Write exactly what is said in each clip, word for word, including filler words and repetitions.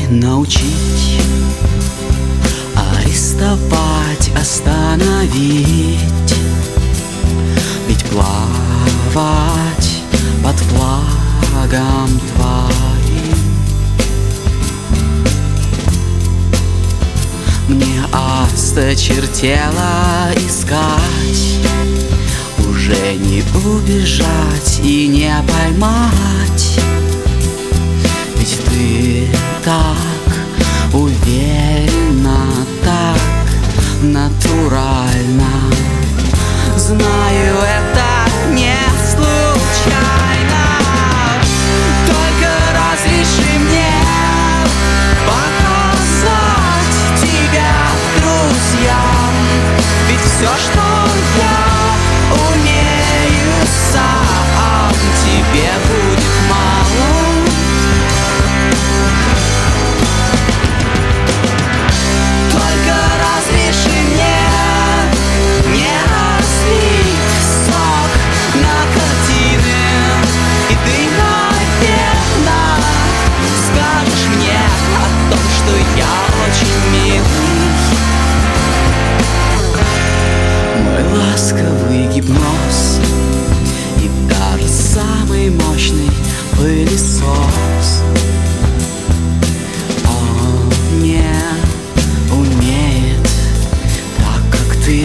научить, арестовать, остановить. Ведь плавать под флагом твоим мне осточертело искать. Уже не убежать и не поймать. Ведь ты так уверенно, так натурально. Знаю, это не случайно. Только разреши мне показать тебя друзьям. Ведь все, что я умею сам, тебе будет мало. Только разреши мне не разлить сок на картины, и ты, наверное, скажешь мне о том, что я очень милый. Мой ласковый гипноз и даже самый мощный пылесос, он не умеет так, как ты.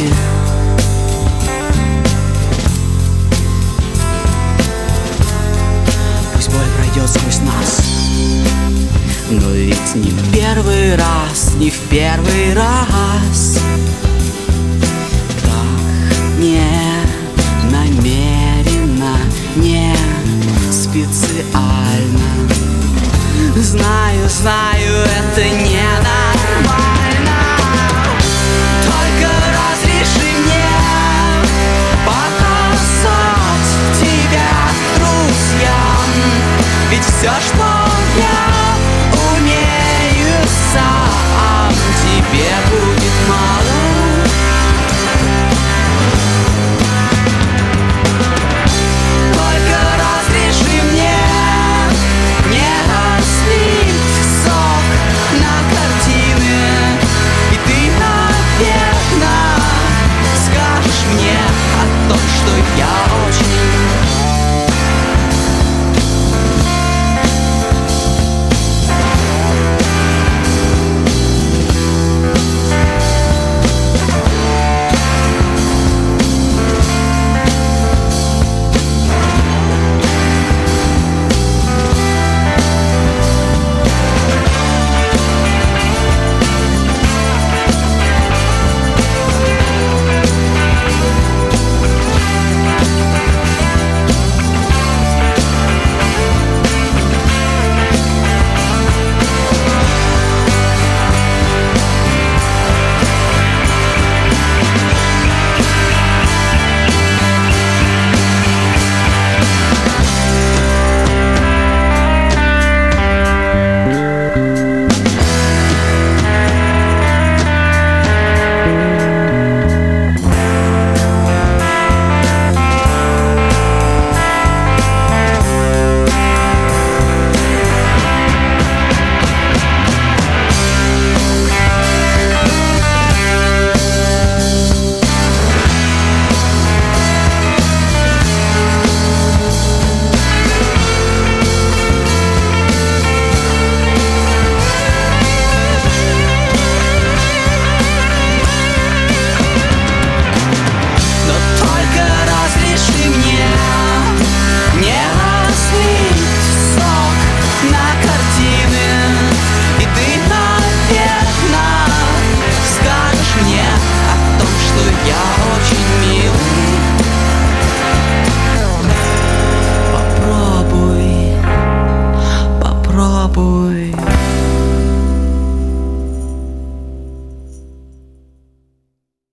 Пусть боль пройдет сквозь нас, но ведь не в первый раз, не в первый раз. Не намеренно, не специально. Знаю, знаю, это ненормально. Только разреши мне показать тебя друзьям. Ведь все, что